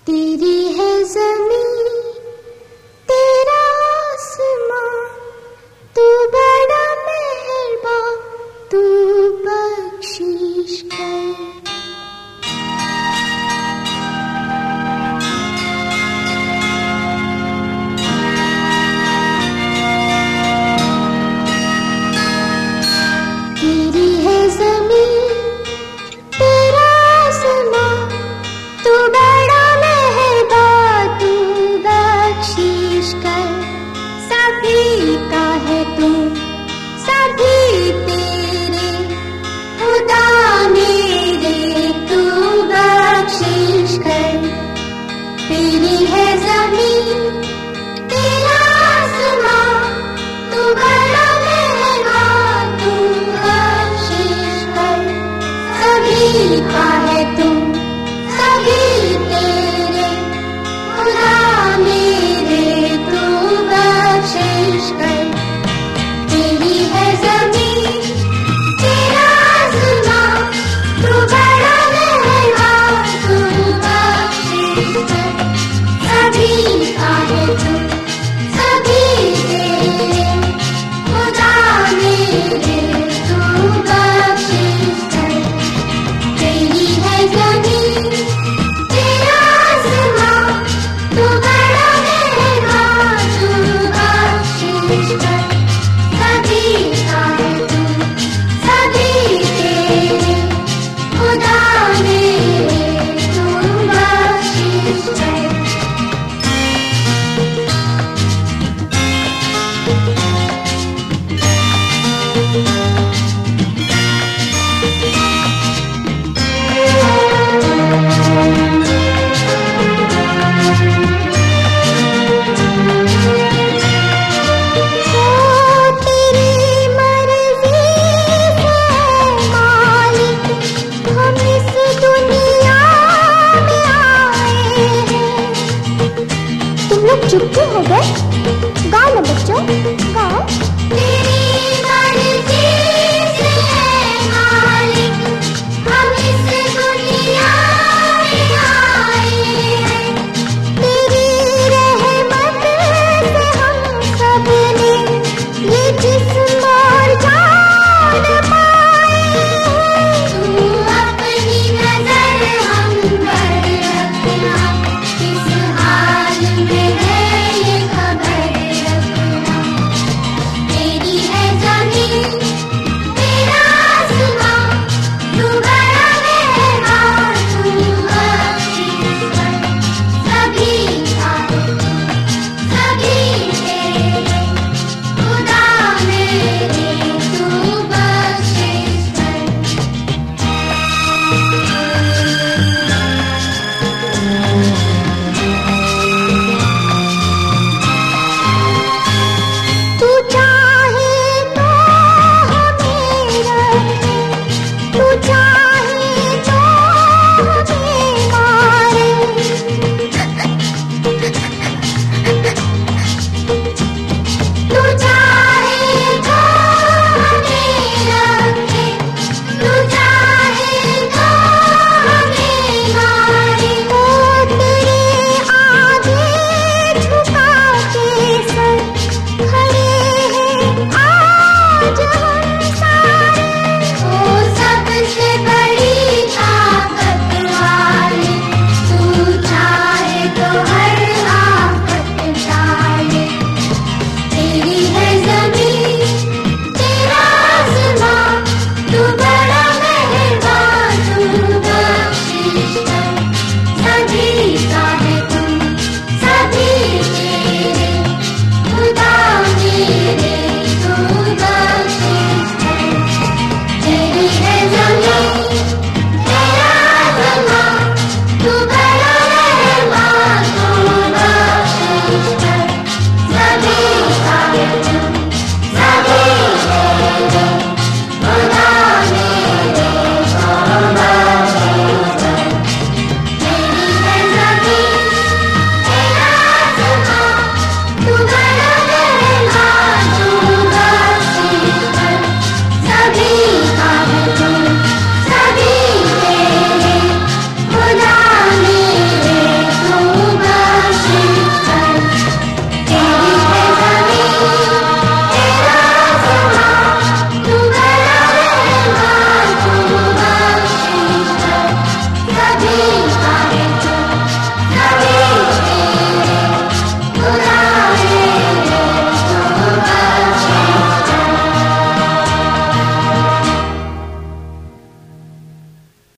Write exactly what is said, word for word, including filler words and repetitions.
तेरी है ज़मीं तेरा आसमां, तू बड़ा मेहरबान, तू बख्शिश कर। तेरी है ज़मीं तेरा आसमां, तू बड़ा मेहरबान, तू बख्शिश कर। सभी का है तू, सभी तेरे, खुदा मेरे तू बख्शिश कर। तेरी है ज़मीं तेरा आसमां, तू बड़ा मेहरबान, तू बख्शिश कर। सभी का है तू, सभी तेरे, खुदा मेरे तू बख्शिश कर। तेरी है ज़मीं तेरा आसमां, तू बड़ा मेहरबान, तू बख्शिश कर। सभी का है तू, सभी तेरे, खुदा मेरे तू बख्शिश कर। तेरी है ज़मीं तेरा आसमां, तू बड़ा मेहरबान, तू बख्शिश कर। सभी का है तू, सभी तेरे, खुदा मेरे तू बख्शिश कर। तेरी मर्ज़ी है मालिक, हम इस दुनिया में आए हैं। तुम लोग चुप क्यों हो गए? गाओ ना बच्चों।